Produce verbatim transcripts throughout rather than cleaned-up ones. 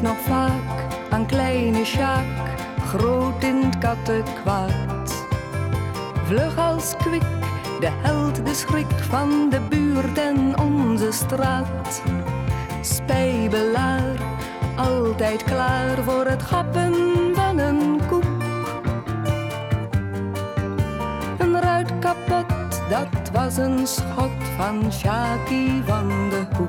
nog vaak aan kleine Sjaak, groot in het kattenkwaad. Vlug als kwik, de held, de schrik van de buurt en onze straat. Spijbelaar, altijd klaar voor het gappen van een koek. Een ruit kapot, dat was een schot van Sjaakie van de Hoek.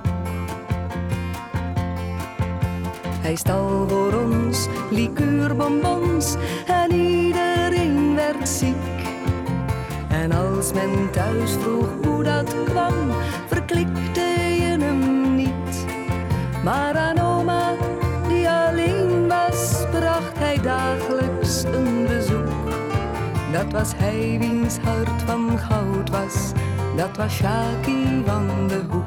Hij stal voor ons liqueurbonbons en iedereen werd ziek. En als men thuis vroeg hoe dat kwam, verklikte je hem niet. Maar aan oma, die alleen was, bracht hij dagelijks een bezoek. Dat was hij wiens hart van goud was, dat was Sjaakie van de Hoek.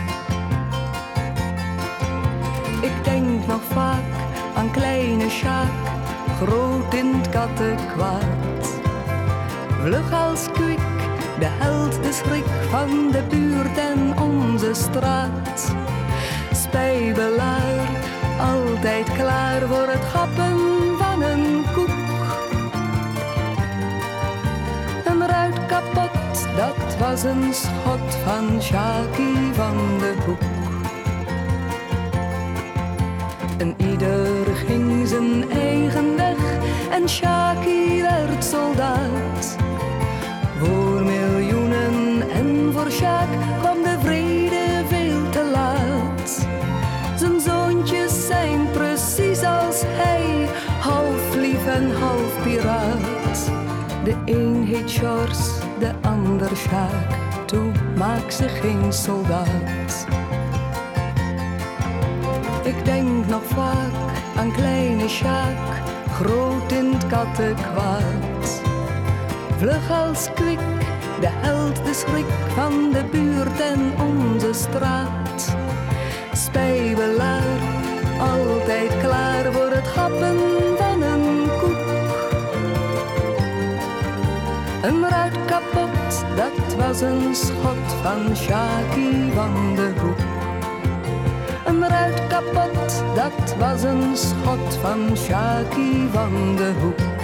Ik denk nog vaak aan kleine Sjaak, groot in het kattenkwaad. Vlug als kwik, de held, de schrik van de buurt en onze straat. Spijbelaar, altijd klaar voor het gappen van een koek. Een ruit kapot, dat was een schot van Sjaakie van de Hoek. En ieder ging zijn eigen weg en Sjaakie werd soldaat. Voor miljoenen en voor Sjaak kwam de vrede veel te laat. Zijn zoontjes zijn precies als hij, half lief en half piraat. De een heet Sjors, de ander Sjaak, toe maak ze geen soldaat. Ik denk nog vaak aan kleine Sjaak, groot in het kattenkwaad. Vlug als kwik, de held, de schrik van de buurt en onze straat. Spijbelaar, altijd klaar voor het gappen van een koek. Een ruit kapot, dat was een schot van Sjaakie van de Hoek. Een ruit kapot, dat was een schot van Sjaakie van de Hoek.